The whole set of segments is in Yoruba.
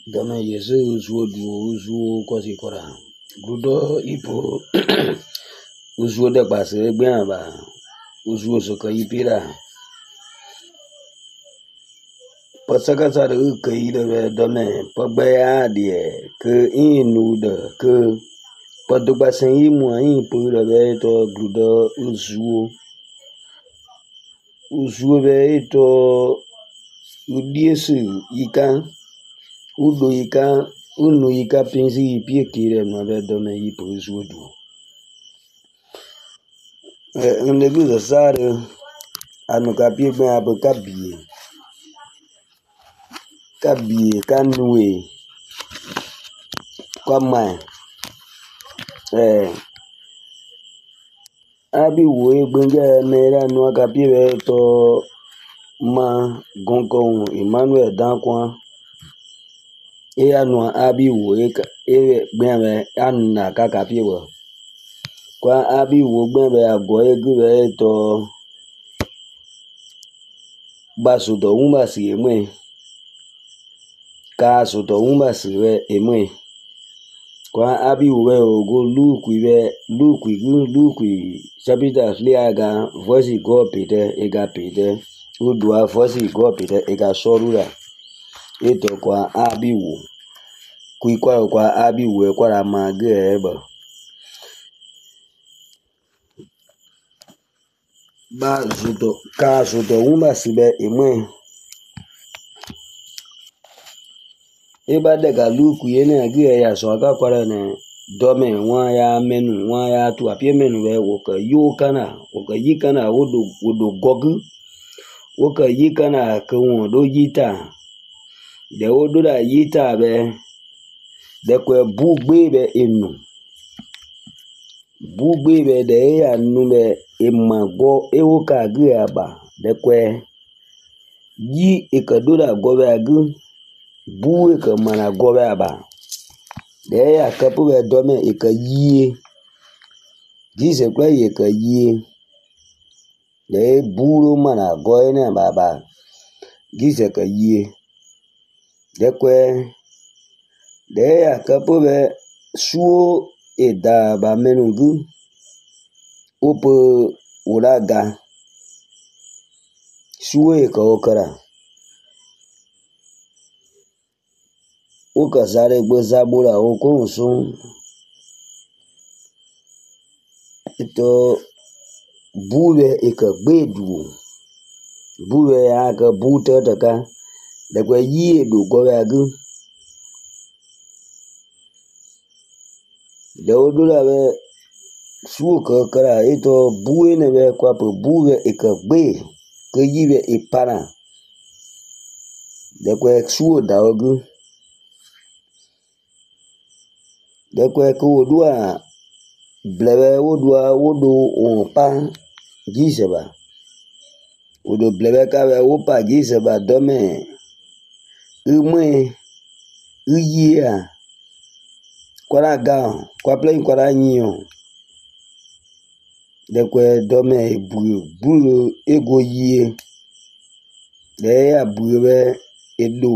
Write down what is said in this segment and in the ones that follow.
Dame yese uzuo kwasi kora. Grudo ipo uzuo de base gbeamba. Uzuo soka ipira. Pasaka sare kai de dame pabaya die ke inu de ke padugba sen imu ayin po de to grudo uzuo be to udiesu ikan udo ikan unu ika pensi pie kire no be dome ipo uzuo du. Negu da sare anu kapie gbe abo kabie kanue kwama abi wo gbenja mera nu kapie be to ma gongon Emmanuel Dankwa anu abi wo gbe anna ka kapie wo kwa abi wo gbe ago egu be to basudo umba si emwe ka sudo umba si we emwe kwa abi wo ogo lukui chapita liaga voice go pete ega pete udua voice go pete ega sorura eto kwa abi wo kwa abi wo kwa mage eba ba sudo ka sudo umba si be emwe eba de ga luku yene agi ya so ga kwara ne dome nwa ya menu nwa ya tu apie menu we woka yikana wodo gogu woka yikana ke won do yita de wodo da yita be de ko bugbe be enu bugbe be de ya nu be emago ewoka agi aba de ko yi ekadoda gobe agi buwe ke mana gobe aba de ya kapu be dome eka yie jise kwa ye ka yie de buro mana goye ne baba jise ka yie de kwe de ya kapu be suo eda ba menugu opo uraga suo eka okara oka sare gbo zabura okunsun ito buwe eka gbedu buwe aka buta taka de kwa yie do gobe agu de odura be suo ka kara ito buwe ne be kwa po buwe eka gbe ke yibe ipara de kwa suo da ogu de kwa ko odua blebe wodo onpa giseba wodo blebe ka be wopa giseba dome umwe uyia kwara ga kwa plain kwara nyo de kwa dome buru ego yie de ya bube edo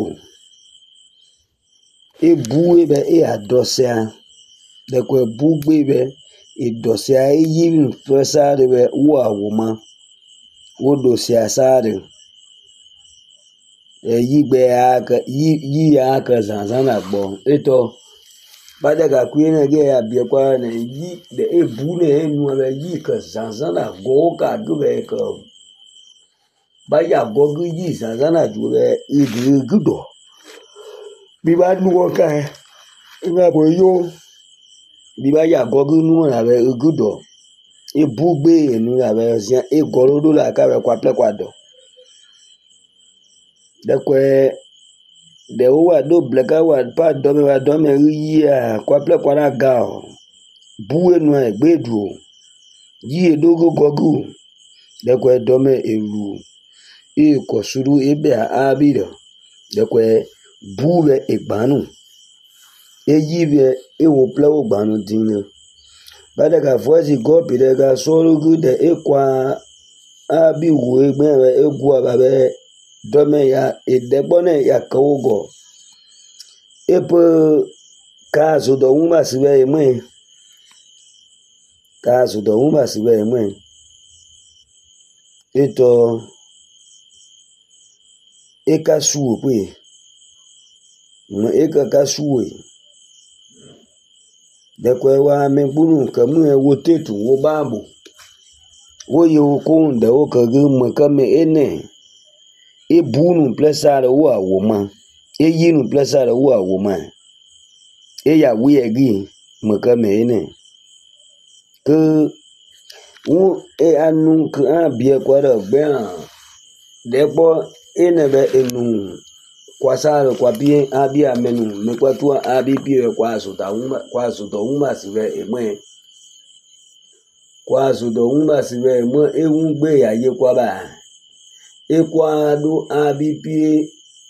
ebuwe be adosia de kwa bugbe be idosia yi mfesare be wo awoma wodo sia sare yi aka zanzana gbo eto badaga kwene ge ya bie kwa ne yi de ebu ne enu be yi ka zanzana go ka gbe ka ba ya go gu yi zanzana ju be igudo bi ba nu ka nga bo yo bi ba ya go gu nu na be igudo ebugbe enu na be sian egorodo la ka be kwa ple kwa do de kwe de wa do bleka wa pa do me yi a kwa ple kwa na ga bu enu e gbedu yi edogo gogu de kwe do me elu e ko suru ebe a bi do de kwe buwe egbanu eyi be e wo ple wo gbanu dinle badaga voice go pidega soro gude ekwa abi wo egbe egwu ababe dome ya edegbone ya kogo Epo caso do uma se vê mãe. Caso do uma se vê mãe. Então, e caçua, pois. E caçua. Depois o homem bunu caminho é o teto, o bambu. O eu conda o caguma came ene. E bunu plesar o a woman. E yinu plesar o a woman. E ya we agi macame ene. Que o e anu que a bia quara bem. Depois ene be enu. Kwasaro kwa bien abia menu me kwa tua abi pie kwaso do uma si ve emwe kwaso do uma si ve emwe ewu gbe ya ye kwa ba ekwa do abi pie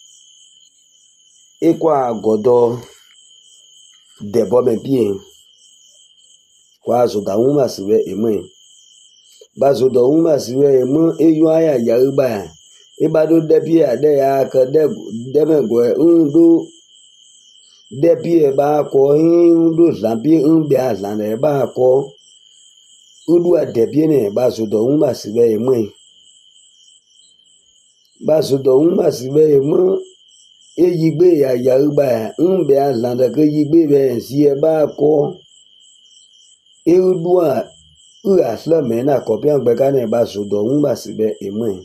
ekwa godo debo me pie kwaso da uma si ve emwe baso do uma si ve emwe eyu aya ya ba Ibado depi ade ya ka deme go ndo depi ba ko ndo zampi mbia zane ba ko udu adepi ne ba so do uma sibe emwe ba so do uma sibe emwe eyigbe ya ba mbia zane ke yigbe be si e ba ko e udu a asla na ko pian gbe ka ne ba so do uma sibe emwe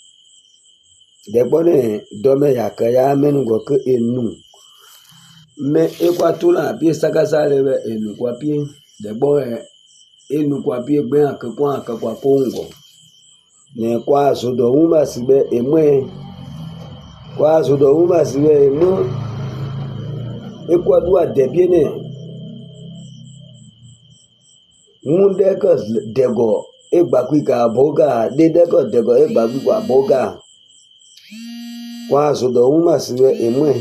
Debone dome ya kaya menu go ke enu me ekwatula pie sakasa lebe enu kwa pie debone enu kwa pie gbe akwa kwa kongo ne kwa sodo uma sibe emwe kwa sodo uma sibe emwe ekwadua debiene munde ko dego egbakwika boga de dego egbakwa boga Kwa sodo uma sibe emwe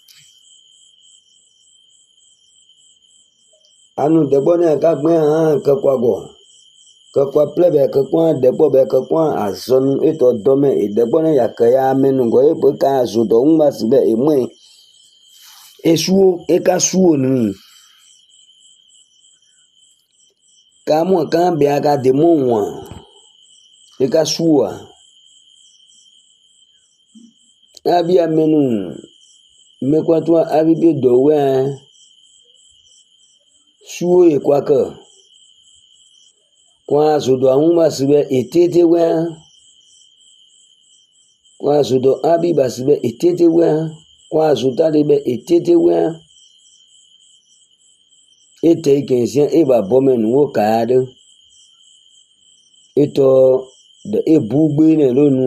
anu debone ka gbe ka kwa go ka kwa plebe ka kwa debo be ka kwa azon eto dome e debone ya ka ya menu go e ka sodo uma sibe emwe esuo e ka suo ni ka mo ka be aga de mo wa e ka suo Abia menu mekwatwa abibe dowe suo e kwaka kwa sodo uma sibe etete we kwa sodo abiba sibe etete we kwa sodo debe etete we ete kensia e ba bomen wo kaade eto de ebugbe ne lonu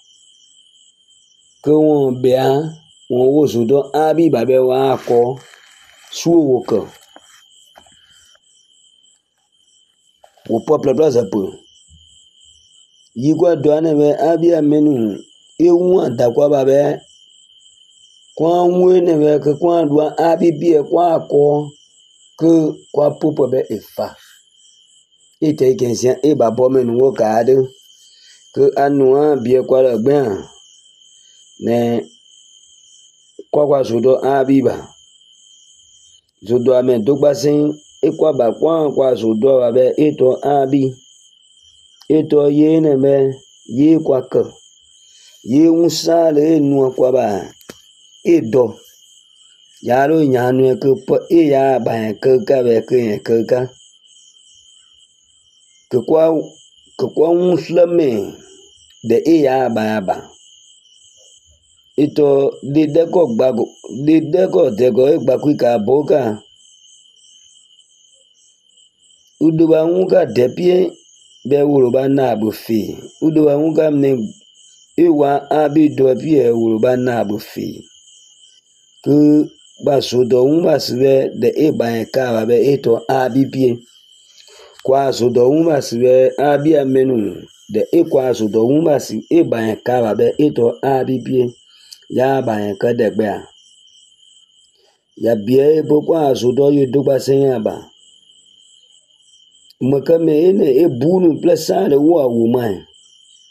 que wọ́n bea wọ́n wo sodo abi babe wa ko suo ko o peuple place peu yigwa doane be abi amenu ewu adakwa babe kwa nwene be ke kwa do abi bi e kwa ko que kwa popo be efa ite kensia e ba bomen wo kaade que anua bi e kwa le gben ne kwa sodo abiba sodo ame dogbasin ekwa ba kwa sodo abe eto abi eto ye ne me ye kwa ka ye unsale nu kwa ba edo yaro nyanu ke po e ya ba ke ka be ke ka ke kwa unslame de e ya ba Ito dideko dego egbakwika boga uduba nunga depie be uruba na bufi uduba nunga mne iwa abi dopie uruba na bufi ku basodo uma sibe de eba ka be ito abi pie kwa sodo uma sibe abi amenu de ekwa sodo uma si eba ka be ito abi pie ya ba ka degbe a ya bie bokwa sodo yo dogba senya ba makame ene e bunu plesa de wa woman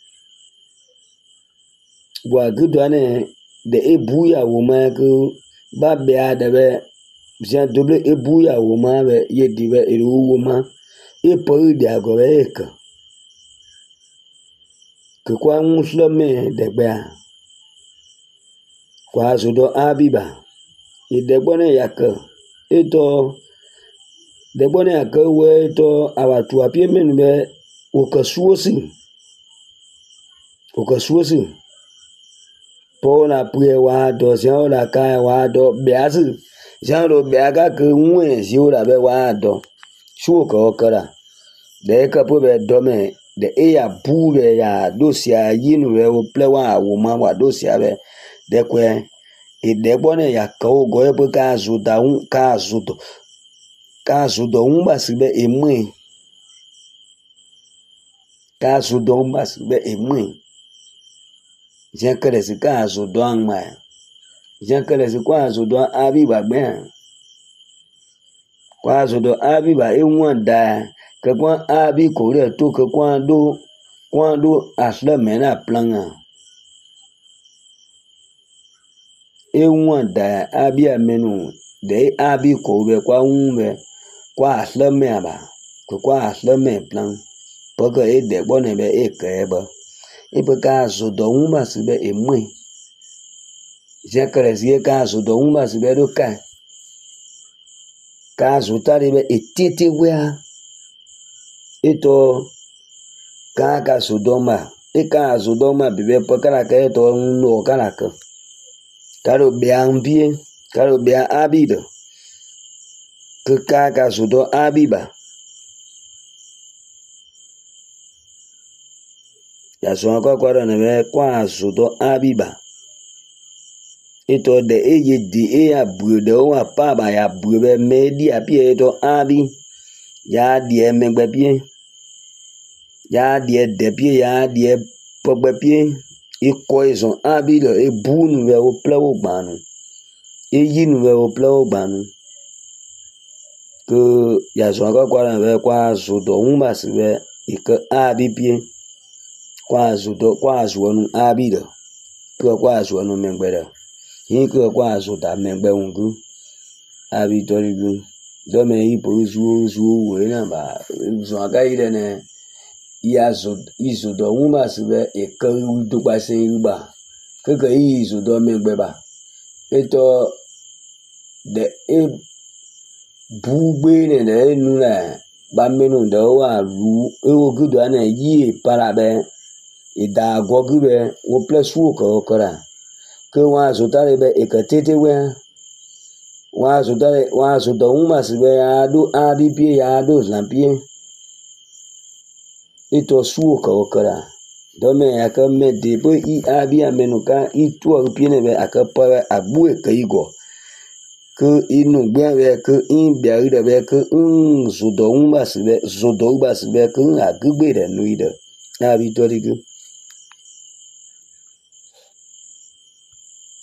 wa gudane de e buya woman ku ba bia de be bien double e bouya wo ma be ye di be e wo ma e po di ago be que kwa muslime de be kwa zodo abiba e de bone yake eto de bone yake we to abatu apie menu be o kasuosi po na pue wa do sia la ka wa do biasu sia do biaga ke nwe si o la be wa do suo ko kara de ka po be do me de e ya bu be ya do sia yinu be o ple wa wo ma wa do sia be de kwe e de bone ya ka o go e po ka zu da un ka zu do un ba si be e mwe ka zu do un ba si be e mwe Jean si ka zo doang ma Jean si kwa zo do abi ba gbe kwa zo do abi ba e won da ke kwa abi ko re to ke kwa do asle mena plan e won da abi amenu de abi ko be kwa unbe kwa asle me ba ko kwa asle me plan porque e de bone be e ke ba e pe ka zo do un ba si be e mwe Jean si ka zo do un ba si be do ka zo ta de be e tete we e to ka zo do ma e ka zo do ma be pe kala ka to no kala ka ro be ambie ka ro be abido ke ka zo do abiba ya so kwa na be kwa zo do abiba eto de eye di e ya bu de o pa ba ya bu be me di apie to abi ya di emegbe pie ya di de pie ya di pogbe pie e ko izon abi lo e bu nu be o ple o gbanu e yi nu be o ple o gbanu que ya so kwa na be kwa zo do un ba si be e ke abi pie kwa zo nu abi do kwa zo nu megbe do Hiko kwa azụta mmegbe ngwu abi torigu dome ipo zuo we na ba zo aga ire ne izudo nwuma sibe eke udo gbase ruba keke izudo megbe ba eto de e bugbe ne de nu na ba menu de wa ru ewo gudo na yi para be ida gogube wo plus wo ko kora que wa zotare be ekatete we wa zotare uma sibe ya do abi pie ya do lampie ito suo ka okara dome aka me de bo I abi amenuka I tu pie ne be aka pa abu e kaigo que inu gbe be que in bia ide be que zodo uma sibe que agugbe de nuide abi torigu